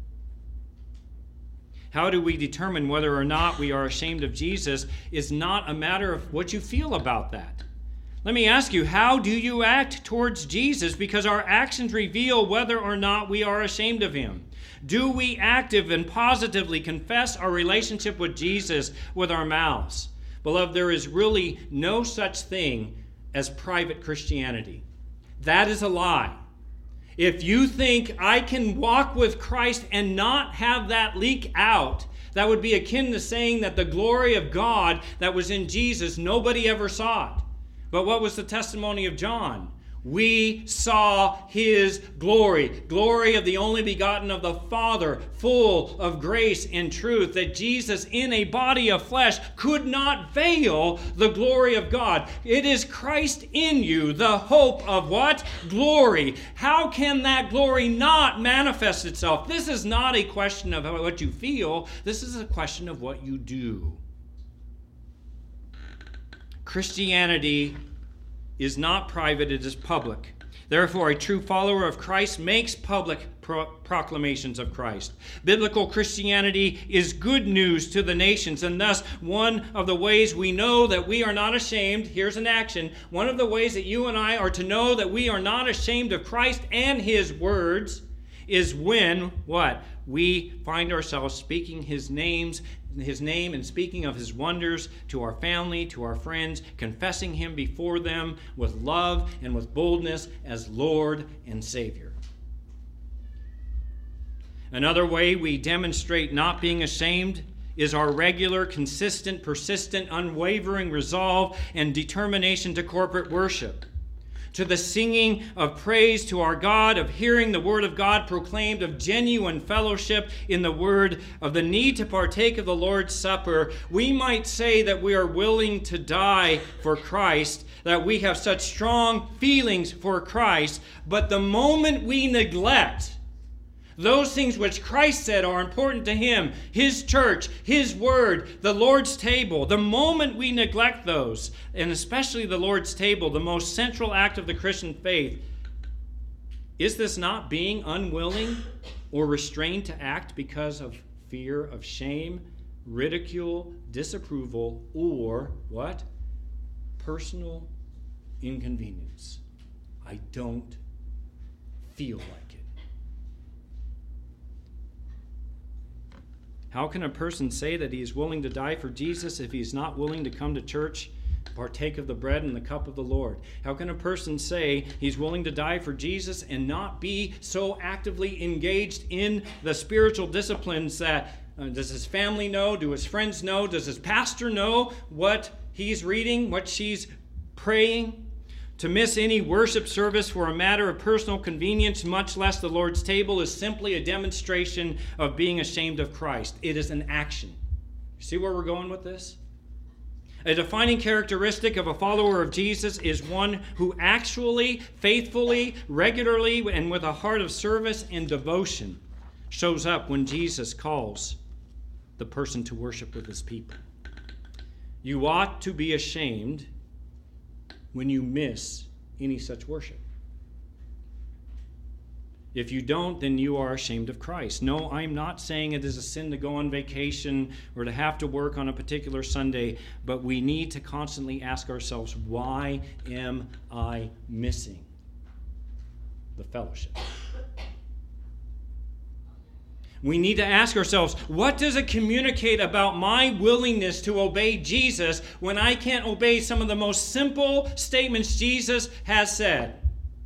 How do we determine whether or not we are ashamed of Jesus is not a matter of what you feel about that. Let me ask you, how do you act towards Jesus? Because our actions reveal whether or not we are ashamed of him. Do we active and positively confess our relationship with Jesus with our mouths? Beloved, there is really no such thing as private Christianity. That is a lie. If you think I can walk with Christ and not have that leak out, that would be akin to saying that the glory of God that was in Jesus, nobody ever saw it. But what was the testimony of John? We saw his glory, glory of the only begotten of the Father, full of grace and truth, that Jesus in a body of flesh could not veil the glory of God. It is Christ in you, the hope of what? Glory. How can that glory not manifest itself? This is not a question of what you feel. This is a question of what you do. Christianity is not private, it is public. Therefore, a true follower of Christ makes public pro- proclamations of Christ. Biblical Christianity is good news to the nations, and thus one of the ways we know that we are not ashamed, here's an action, one of the ways that you and I are to know that we are not ashamed of Christ and his words is when, what? We find ourselves speaking his names, his name and speaking of his wonders to our family, to our friends, confessing him before them with love and with boldness as Lord and Savior. Another way we demonstrate not being ashamed is our regular, consistent, persistent, unwavering resolve and determination to corporate worship, to the singing of praise to our God, of hearing the word of God proclaimed, of genuine fellowship in the word, of the need to partake of the Lord's Supper. We might say that we are willing to die for Christ, that we have such strong feelings for Christ, but the moment we neglect those things which Christ said are important to him, his church, his word, the Lord's table, the moment we neglect those, and especially the Lord's table, the most central act of the Christian faith, is this not being unwilling or restrained to act because of fear of shame, ridicule, disapproval, or what? Personal inconvenience. I don't feel like it. How can a person say that he is willing to die for Jesus if he's not willing to come to church, partake of the bread and the cup of the Lord? How can a person say he's willing to die for Jesus and not be so actively engaged in the spiritual disciplines that uh, does his family know? Do his friends know? Does his pastor know what he's reading, what she's praying? To miss any worship service for a matter of personal convenience, much less the Lord's table, is simply a demonstration of being ashamed of Christ. It is an action. You see where we're going with this? A defining characteristic of a follower of Jesus is one who actually, faithfully, regularly, and with a heart of service and devotion shows up when Jesus calls the person to worship with his people. You ought to be ashamed when you miss any such worship. If you don't, then you are ashamed of Christ. No, I'm not saying it is a sin to go on vacation or to have to work on a particular Sunday, but we need to constantly ask ourselves, why am I missing the fellowship? We need to ask ourselves, what does it communicate about my willingness to obey Jesus when I can't obey some of the most simple statements Jesus has said?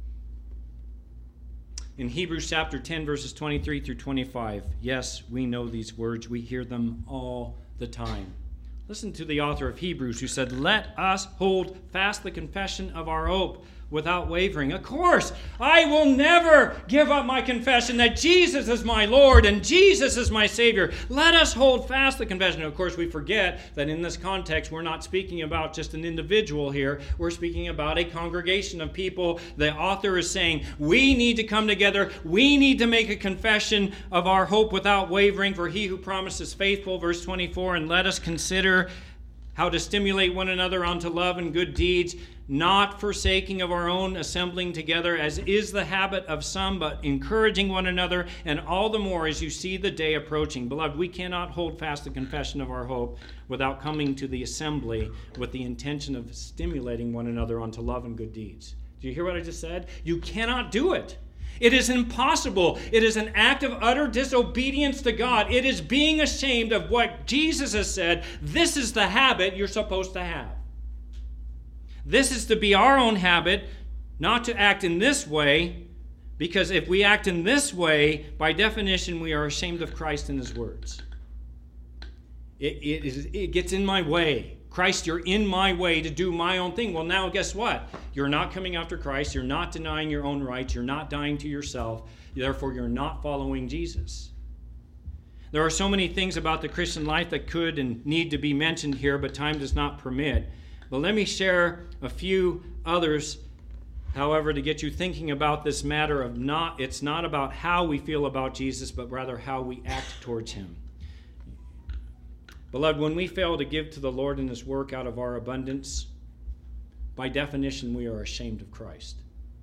In Hebrews chapter ten, verses twenty-three through twenty-five, yes, we know these words. We hear them all the time. Listen to the author of Hebrews who said, "Let us hold fast the confession of our hope without wavering." Of course, I will never give up my confession that Jesus is my Lord and Jesus is my Savior. Let us hold fast the confession. Of course, we forget that in this context, we're not speaking about just an individual here. We're speaking about a congregation of people. The author is saying, we need to come together. We need to make a confession of our hope without wavering, for he who promises faithful. Verse twenty-four, and let us consider how to stimulate one another unto love and good deeds, not forsaking of our own assembling together, as is the habit of some, but encouraging one another, and all the more as you see the day approaching. Beloved, we cannot hold fast the confession of our hope without coming to the assembly with the intention of stimulating one another unto love and good deeds. Do you hear what I just said? You cannot do it. It is impossible. It is an act of utter disobedience to God. It is being ashamed of what Jesus has said. This is the habit you're supposed to have. This is to be our own habit, not to act in this way, because if we act in this way, by definition, we are ashamed of Christ and his words. It, it, is, it gets in my way. Christ, you're in my way to do my own thing. Well, now guess what? You're not coming after Christ. You're not denying your own rights. You're not dying to yourself. Therefore, you're not following Jesus. There are so many things about the Christian life that could and need to be mentioned here, but time does not permit. But let me share a few others, however, to get you thinking about this matter of not, it's not about how we feel about Jesus, but rather how we act towards him. Beloved, when we fail to give to the Lord in his work out of our abundance, by definition, we are ashamed of Christ.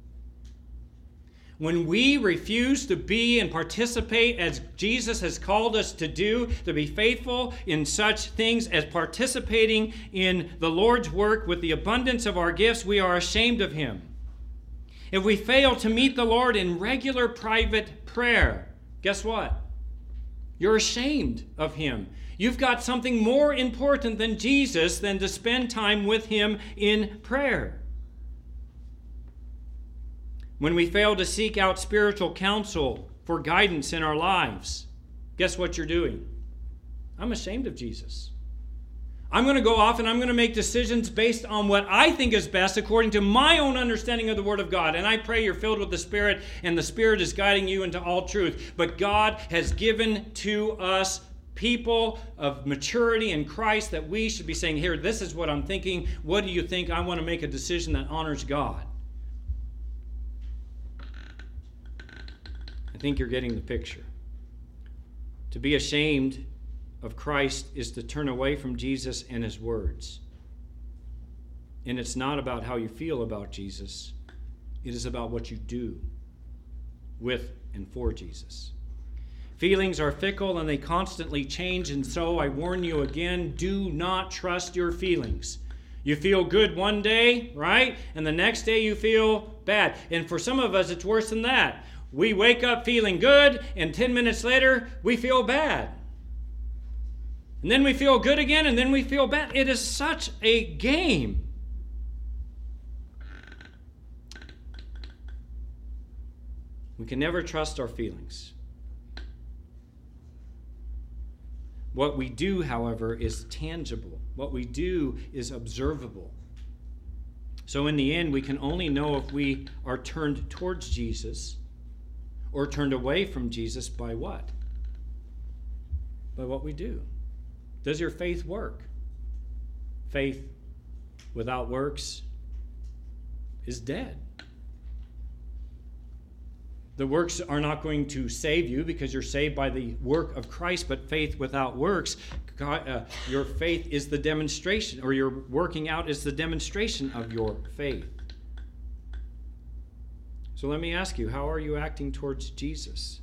When we refuse to be and participate as Jesus has called us to do, to be faithful in such things as participating in the Lord's work with the abundance of our gifts, we are ashamed of him. If we fail to meet the Lord in regular private prayer, guess what? You're ashamed of him. You've got something more important than Jesus than to spend time with him in prayer. When we fail to seek out spiritual counsel for guidance in our lives, guess what you're doing? I'm ashamed of Jesus. I'm going to go off and I'm going to make decisions based on what I think is best according to my own understanding of the Word of God. And I pray you're filled with the Spirit and the Spirit is guiding you into all truth. But God has given to us people of maturity in Christ that we should be saying, here, this is what I'm thinking. What do you think? I want to make a decision that honors God. I think you're getting the picture. To be ashamed of Christ is to turn away from Jesus and his words. And it's not about how you feel about Jesus. It is about what you do with and for Jesus. Feelings are fickle and they constantly change, and so I warn you again, do not trust your feelings. You feel good one day, right? And the next day you feel bad. And for some of us, it's worse than that. We wake up feeling good, and ten minutes later, we feel bad. And then we feel good again, and then we feel bad. It is such a game. We can never trust our feelings. What we do, however, is tangible. What we do is observable. So in the end, we can only know if we are turned towards Jesus or turned away from Jesus by what? By what we do. Does your faith work? Faith without works is dead. The works are not going to save you because you're saved by the work of Christ, but faith without works, God, uh, your faith is the demonstration, or your working out is the demonstration of your faith. So let me ask you, how are you acting towards Jesus?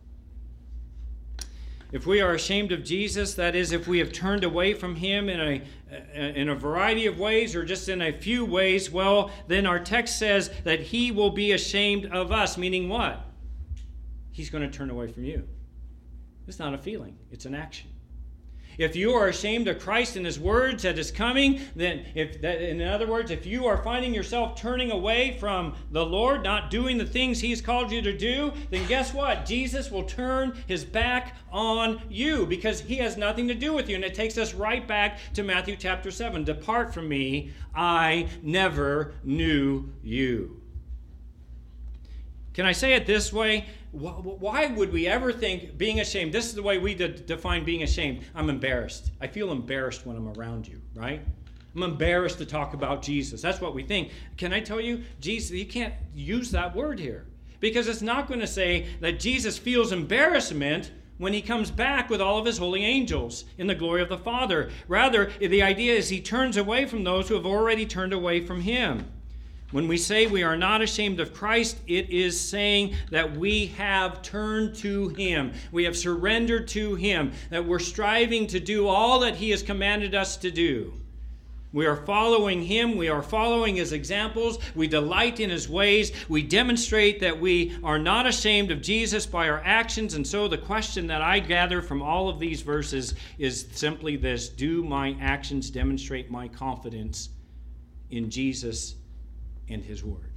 If we are ashamed of Jesus, that is, if we have turned away from him in a, in a variety of ways or just in a few ways, well, then our text says that he will be ashamed of us, meaning what? He's going to turn away from you. It's not a feeling, it's an action. If you are ashamed of Christ and his words that is coming, then if that, in other words, if you are finding yourself turning away from the Lord, not doing the things he's called you to do, then guess what? Jesus will turn his back on you because he has nothing to do with you. And it takes us right back to Matthew chapter seven. Depart from me, I never knew you. Can I say it this way? Why would we ever think being ashamed? This is the way we de- define being ashamed. I'm embarrassed. I feel embarrassed when I'm around you, right? I'm embarrassed to talk about Jesus. That's what we think. Can I tell you, Jesus, you can't use that word here because it's not going to say that Jesus feels embarrassment when he comes back with all of his holy angels in the glory of the Father. Rather, the idea is he turns away from those who have already turned away from him. When we say we are not ashamed of Christ, it is saying that we have turned to him. We have surrendered to him, that we're striving to do all that he has commanded us to do. We are following him. We are following his examples. We delight in his ways. We demonstrate that we are not ashamed of Jesus by our actions. And so the question that I gather from all of these verses is simply this: do my actions demonstrate my confidence in Jesus and his word?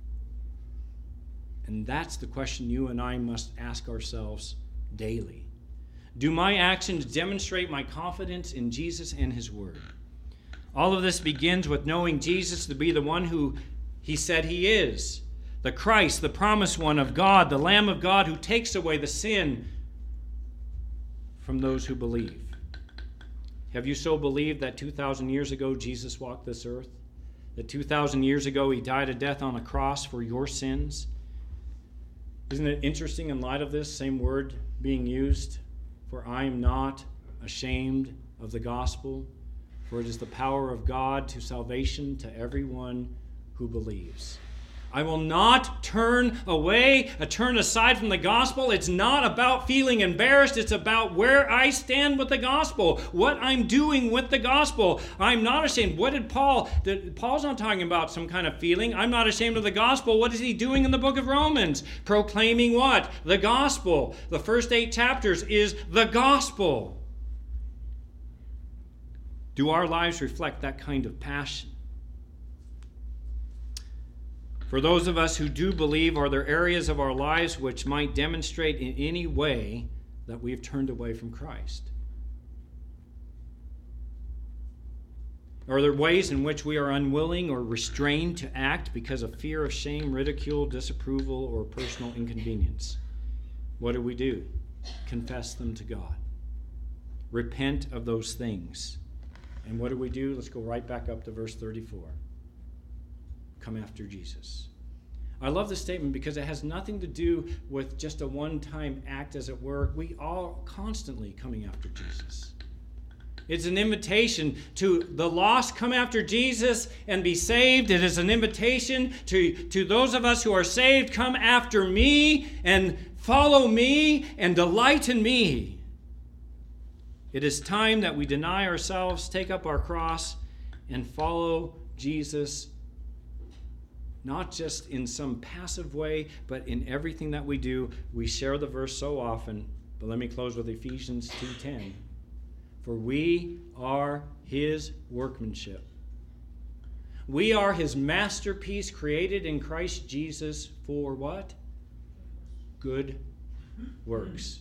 And that's the question you and I must ask ourselves daily. Do my actions demonstrate my confidence in Jesus and his word? All of this begins with knowing Jesus to be the one who he said he is, the Christ, the promised one of God, the Lamb of God who takes away the sin from those who believe. Have you so believed that two thousand years ago Jesus walked this earth? That two thousand years ago he died a death on a cross for your sins? Isn't it interesting in light of this same word being used? For I am not ashamed of the gospel, for it is the power of God to salvation to everyone who believes. I will not turn away, uh, turn aside from the gospel. It's not about feeling embarrassed. It's about where I stand with the gospel, what I'm doing with the gospel. I'm not ashamed. What did Paul, did, Paul's not talking about some kind of feeling. I'm not ashamed of the gospel. What is he doing in the book of Romans? Proclaiming what? The gospel. The first eight chapters is the gospel. Do our lives reflect that kind of passion? For those of us who do believe, are there areas of our lives which might demonstrate in any way that we have turned away from Christ? Are there ways in which we are unwilling or restrained to act because of fear of shame, ridicule, disapproval, or personal inconvenience? What do we do? Confess them to God. Repent of those things. And what do we do? Let's go right back up to verse thirty-four. Come after Jesus. I love this statement because it has nothing to do with just a one-time act, as it were. We are constantly coming after Jesus. It's an invitation to the lost, come after Jesus and be saved. It is an invitation to, to those of us who are saved, come after me and follow me and delight in me. It is time that we deny ourselves, take up our cross, and follow Jesus, not just in some passive way, but in everything that we do. We share the verse so often, but let me close with Ephesians two ten. For we are his workmanship. We are his masterpiece, created in Christ Jesus for what? Good works,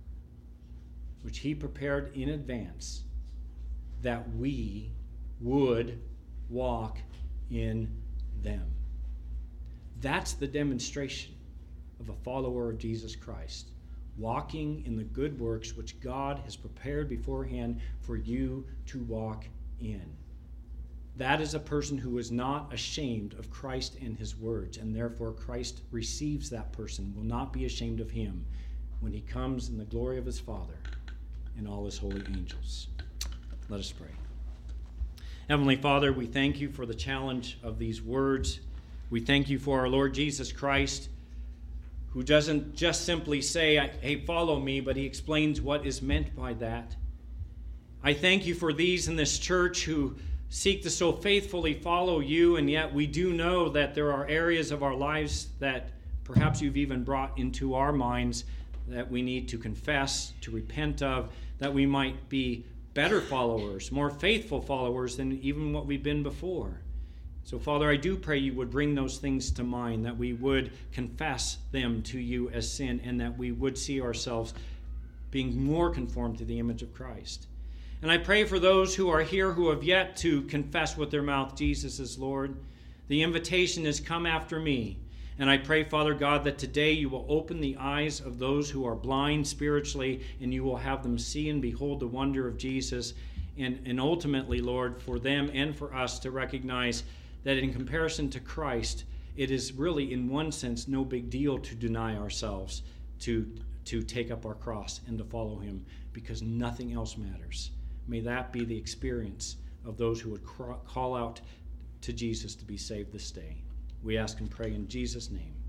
which he prepared in advance that we would walk in them. That's the demonstration of a follower of Jesus Christ, walking in the good works which God has prepared beforehand for you to walk in. That is a person who is not ashamed of Christ and his words, and therefore Christ receives that person, will not be ashamed of him when he comes in the glory of his Father and all his holy angels. Let us pray. Heavenly Father, we thank you for the challenge of these words. We thank you for our Lord Jesus Christ, who doesn't just simply say, hey, follow me, but he explains what is meant by that. I thank you for these in this church who seek to so faithfully follow you, and yet we do know that there are areas of our lives that perhaps you've even brought into our minds that we need to confess, to repent of, that we might be better followers, more faithful followers than even what we've been before. So, Father, I do pray you would bring those things to mind, that we would confess them to you as sin, and that we would see ourselves being more conformed to the image of Christ. And I pray for those who are here who have yet to confess with their mouth Jesus is Lord. The invitation is, come after me. And I pray, Father God, that today you will open the eyes of those who are blind spiritually, and you will have them see and behold the wonder of Jesus. And, and ultimately, Lord, for them and for us to recognize that in comparison to Christ, it is really, in one sense, no big deal to deny ourselves, to, to take up our cross and to follow him, because nothing else matters. May that be the experience of those who would call out to Jesus to be saved this day. We ask and pray in Jesus' name.